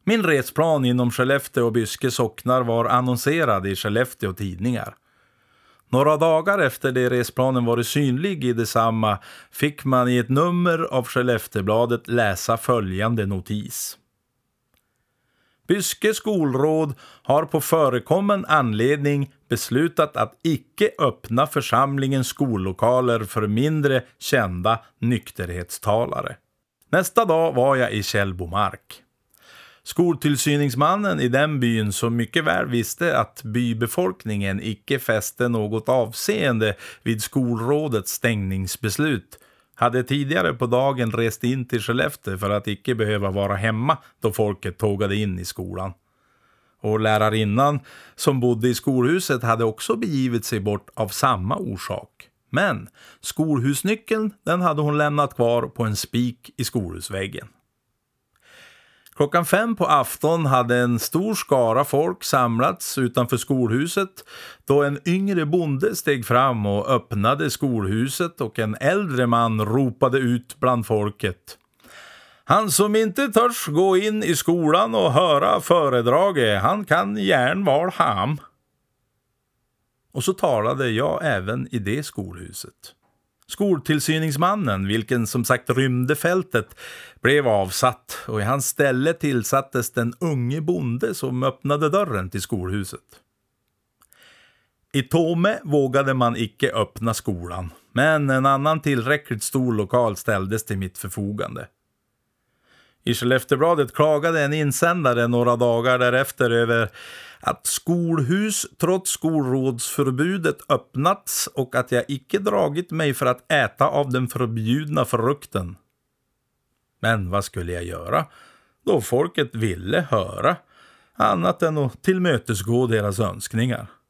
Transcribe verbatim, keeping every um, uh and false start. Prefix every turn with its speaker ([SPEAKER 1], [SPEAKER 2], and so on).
[SPEAKER 1] Min resplan inom Skellefteå och Byske socknar var annonserad i Skellefteå tidningar. Några dagar efter det resplanen varit synlig i detsamma fick man i ett nummer av Skellefteåbladet läsa följande notis. Byske skolråd har på förekommen anledning beslutat att icke öppna församlingens skollokaler för mindre kända nykterhetstalare. Nästa dag var jag i Källbomark. Skoltillsyningsmannen i den byn, som mycket väl visste att bybefolkningen icke fäste något avseende vid skolrådets stängningsbeslut, hade tidigare på dagen rest in till Skellefteå för att icke behöva vara hemma då folket tågade in i skolan. Och lärarinnan som bodde i skolhuset hade också begivit sig bort av samma orsak. Men skolhusnyckeln, den hade hon lämnat kvar på en spik i skolhusväggen. Klockan fem på afton hade en stor skara folk samlats utanför skolhuset då en yngre bonde steg fram och öppnade skolhuset och en äldre man ropade ut bland folket. Han som inte törs gå in i skolan och höra föredraget, han kan gärna vara ham. Och så talade jag även i det skolhuset. Skoltillsyningsmannen, vilken som sagt rymde fältet, blev avsatt och i hans ställe tillsattes den unge bonde som öppnade dörren till skolhuset. I Tome vågade man icke öppna skolan, men en annan tillräckligt stor lokal ställdes till mitt förfogande. I Skellefteåbladet klagade en insändare några dagar därefter över att skolhus trots skolrådsförbudet öppnats och att jag icke dragit mig för att äta av den förbjudna frukten. Men vad skulle jag göra då folket ville höra annat än att tillmötesgå deras önskningar?